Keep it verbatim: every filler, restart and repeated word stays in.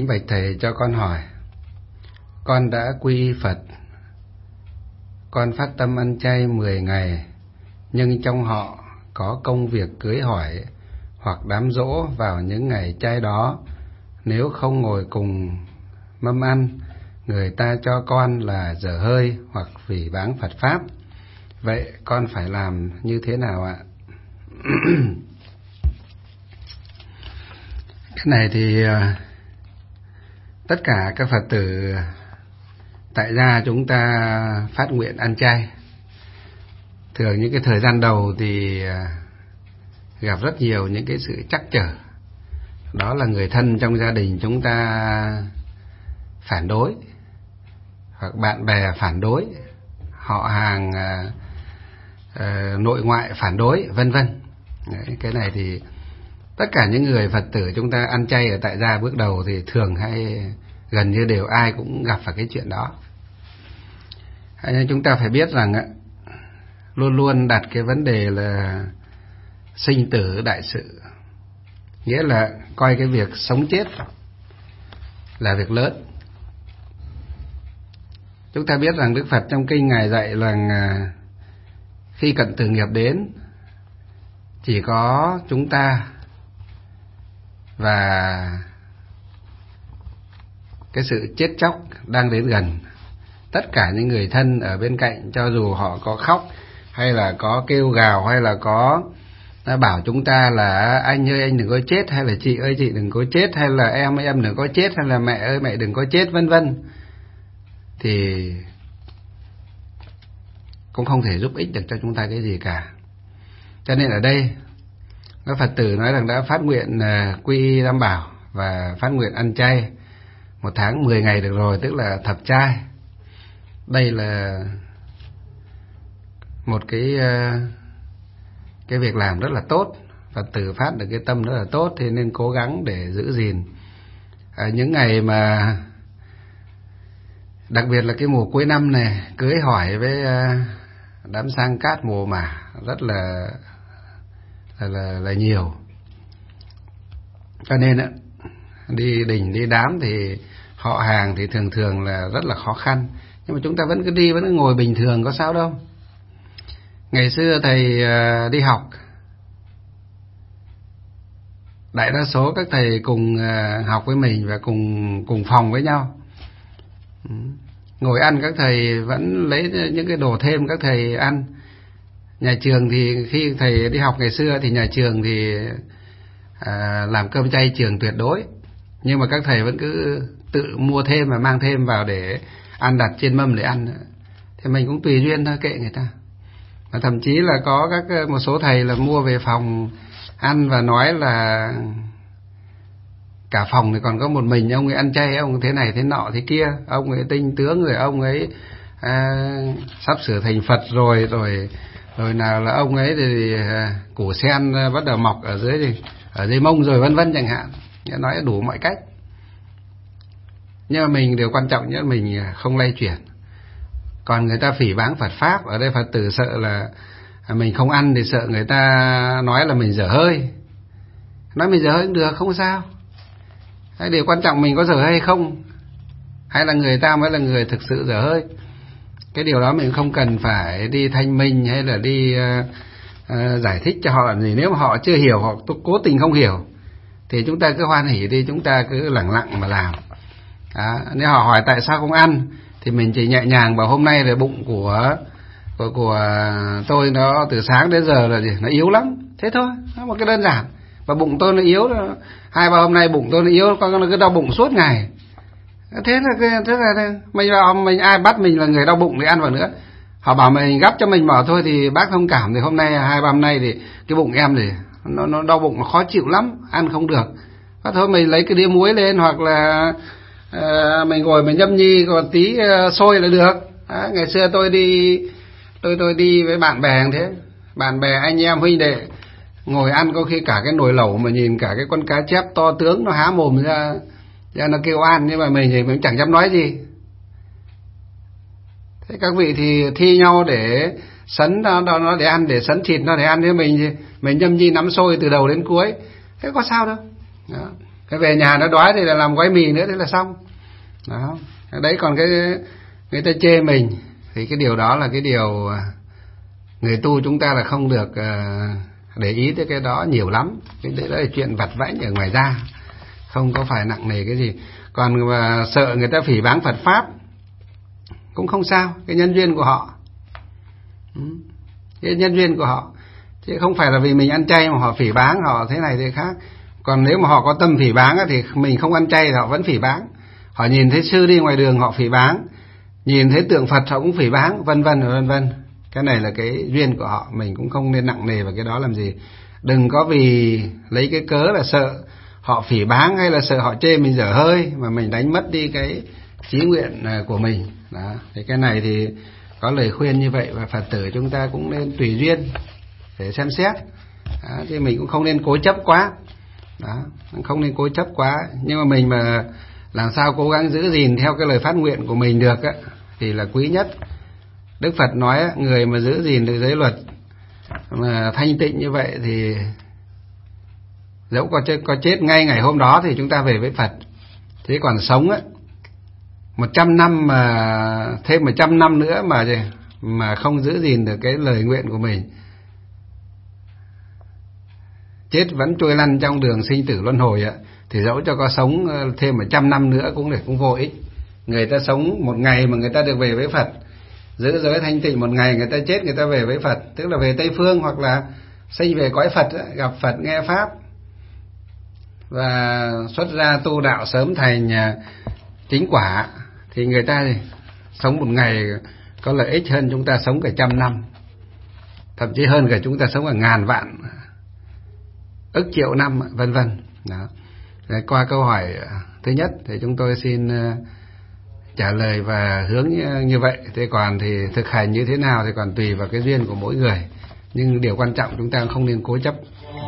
Kính bạch thầy, cho con hỏi, con đã quy Phật, con phát tâm ăn chay mười ngày, nhưng trong họ có công việc cưới hỏi hoặc đám giỗ vào những ngày chay đó. Nếu không ngồi cùng mâm ăn, người ta cho con là dở hơi hoặc phỉ báng Phật Pháp. Vậy con phải làm như thế nào ạ? Cái này thì tất cả các Phật tử tại gia chúng ta phát nguyện ăn chay. Thường những cái thời gian đầu thì gặp rất nhiều những cái sự trắc trở. Đó là người thân trong gia đình chúng ta phản đối, hoặc bạn bè phản đối, họ hàng uh, nội ngoại phản đối, vân vân. Cái này thì tất cả những người Phật tử chúng ta ăn chay ở tại gia bước đầu thì thường hay gần như đều ai cũng gặp phải cái chuyện đó. Nên chúng ta phải biết rằng luôn luôn đặt cái vấn đề là sinh tử đại sự, nghĩa là coi cái việc sống chết là việc lớn. Chúng ta biết rằng Đức Phật trong kinh Ngài dạy rằng khi cận tử nghiệp đến, chỉ có chúng ta và cái sự chết chóc đang đến gần. Tất cả những người thân ở bên cạnh, cho dù họ có khóc hay là có kêu gào hay là có bảo chúng ta là anh ơi anh đừng có chết, hay là chị ơi chị đừng có chết, hay là em ơi em đừng có chết, hay là mẹ ơi mẹ đừng có chết, vân vân, thì cũng không thể giúp ích được cho chúng ta cái gì cả. Cho nên ở đây các Phật tử nói rằng đã phát nguyện quy y Tam Bảo và phát nguyện ăn chay một tháng mười ngày được rồi, tức là thập trai. Đây là một cái cái việc làm rất là tốt. Phật tử phát được cái tâm rất là tốt, thì nên cố gắng để giữ gìn. À, những ngày mà đặc biệt là cái mùa cuối năm này, cưới hỏi với đám sang cát mùa mả rất là là, là, là nhiều. Cho nên á, đi đình đi đám thì họ hàng thì thường thường là rất là khó khăn. Nhưng mà chúng ta vẫn cứ đi, vẫn cứ ngồi bình thường, có sao đâu. Ngày xưa thầy đi học, đại đa số các thầy cùng học với mình và cùng cùng phòng với nhau. Ngồi ăn các thầy vẫn lấy những cái đồ thêm các thầy ăn. Nhà trường thì khi thầy đi học ngày xưa thì nhà trường thì à, làm cơm chay trường tuyệt đối. Nhưng mà các thầy vẫn cứ tự mua thêm và mang thêm vào để ăn, đặt trên mâm để ăn. Thì mình cũng tùy duyên thôi, kệ người ta. Và thậm chí là có các một số thầy là mua về phòng ăn và nói là cả phòng thì còn có một mình ông ấy ăn chay, ông thế này thế nọ thế kia, ông ấy tinh tướng rồi, ông ấy à, sắp sửa thành Phật rồi rồi rồi nào là ông ấy thì à, củ sen bắt đầu mọc ở dưới thì ở dưới mông rồi, vân vân chẳng hạn. Nói đủ mọi cách. Nhưng mà mình điều quan trọng nhất mình không lay chuyển. Còn người ta phỉ báng Phật Pháp, ở đây Phật tử sợ là mình không ăn thì sợ người ta nói là mình dở hơi. Nói mình dở hơi cũng được, không sao. Cái điều quan trọng mình có dở hơi hay không, hay là người ta mới là người thực sự dở hơi. Cái điều đó mình không cần phải đi thanh minh hay là đi uh, uh, giải thích cho họ làm gì. Nếu mà họ chưa hiểu, họ cố tình không hiểu, thì chúng ta cứ hoan hỉ đi, chúng ta cứ lẳng lặng mà làm. Đó. Nếu họ hỏi tại sao không ăn, thì mình chỉ nhẹ nhàng bảo hôm nay là bụng của của của tôi nó từ sáng đến giờ là gì, nó yếu lắm, thế thôi, nó một cái đơn giản. Và bụng tôi nó yếu, hai ba hôm nay bụng tôi nó yếu, con nó cứ đau bụng suốt ngày. Thế là thế là mình vào mình ai bắt mình là người đau bụng thì ăn vào nữa. Họ bảo mình gắp cho mình bảo thôi thì bác thông cảm, thì hôm nay hai ba hôm nay thì cái bụng em thì nó nó đau bụng, nó khó chịu lắm, ăn không được. Và thôi mình lấy cái đĩa muối lên, hoặc là uh, mình ngồi mình nhâm nhi còn tí uh, sôi là được. Đó, ngày xưa tôi đi tôi tôi đi với bạn bè thế, bạn bè anh em huynh đệ ngồi ăn, có khi cả cái nồi lẩu mà nhìn cả cái con cá chép to tướng nó há mồm ra ra nó kêu ăn, nhưng mà mình thì mình chẳng dám nói gì. Thế các vị thì thi nhau để sấn nó, nó để ăn, để sấn thịt nó để ăn, thế mình mình nhâm nhi nắm sôi từ đầu đến cuối, thế có sao đâu. Đó. Thế về nhà nó đói thì là làm gói mì nữa, thế là xong. Đó. Đấy, còn cái người ta chê mình thì cái điều đó là cái điều người tu chúng ta là không được để ý tới cái đó nhiều lắm. Cái đấy là chuyện vặt vãnh ở ngoài ra, không có phải nặng nề cái gì. Còn mà sợ người ta phỉ báng Phật pháp cũng không sao, cái nhân duyên của họ, cái nhân duyên của họ, chứ không phải là vì mình ăn chay mà họ phỉ báng, họ thế này thế khác. Còn nếu mà họ có tâm phỉ báng thì mình không ăn chay thì họ vẫn phỉ báng. Họ nhìn thấy sư đi ngoài đường họ phỉ báng, nhìn thấy tượng Phật họ cũng phỉ báng, vân vân vân vân. Cái này là cái duyên của họ, mình cũng không nên nặng nề vào cái đó làm gì. Đừng có vì lấy cái cớ là sợ họ phỉ báng hay là sợ họ chê mình dở hơi mà mình đánh mất đi cái chí nguyện của mình. Đó. Thì cái này thì có lời khuyên như vậy, và Phật tử chúng ta cũng nên tùy duyên để xem xét. Đó. Chứ mình cũng không nên cố chấp quá. Đó. Không nên cố chấp quá. Nhưng mà mình mà làm sao cố gắng giữ gìn theo cái lời phát nguyện của mình được á, thì là quý nhất. Đức Phật nói người mà giữ gìn được giới luật mà thanh tịnh như vậy thì dẫu có chết, có chết ngay ngày hôm đó thì chúng ta về với Phật. Thế còn sống á, một trăm năm mà thêm một trăm năm nữa mà mà không giữ gìn được cái lời nguyện của mình, chết vẫn trôi lăn trong đường sinh tử luân hồi á, thì dẫu cho có sống thêm một trăm năm nữa cũng để cũng vô ích. Người ta sống một ngày mà người ta được về với Phật, giữ giới thanh tịnh một ngày, người ta chết người ta về với Phật, tức là về Tây Phương hoặc là sinh về cõi Phật, gặp Phật nghe pháp và xuất ra tu đạo sớm thành chính quả, thì người ta sống một ngày có lợi ích hơn chúng ta sống cả trăm năm, thậm chí hơn cả chúng ta sống cả ngàn vạn, ức triệu năm, vân vân. Đó. Đấy, qua câu hỏi thứ nhất thì chúng tôi xin trả lời và hướng như vậy. Thế còn thì thực hành như thế nào thì còn tùy vào cái duyên của mỗi người, nhưng điều quan trọng chúng ta không nên cố chấp.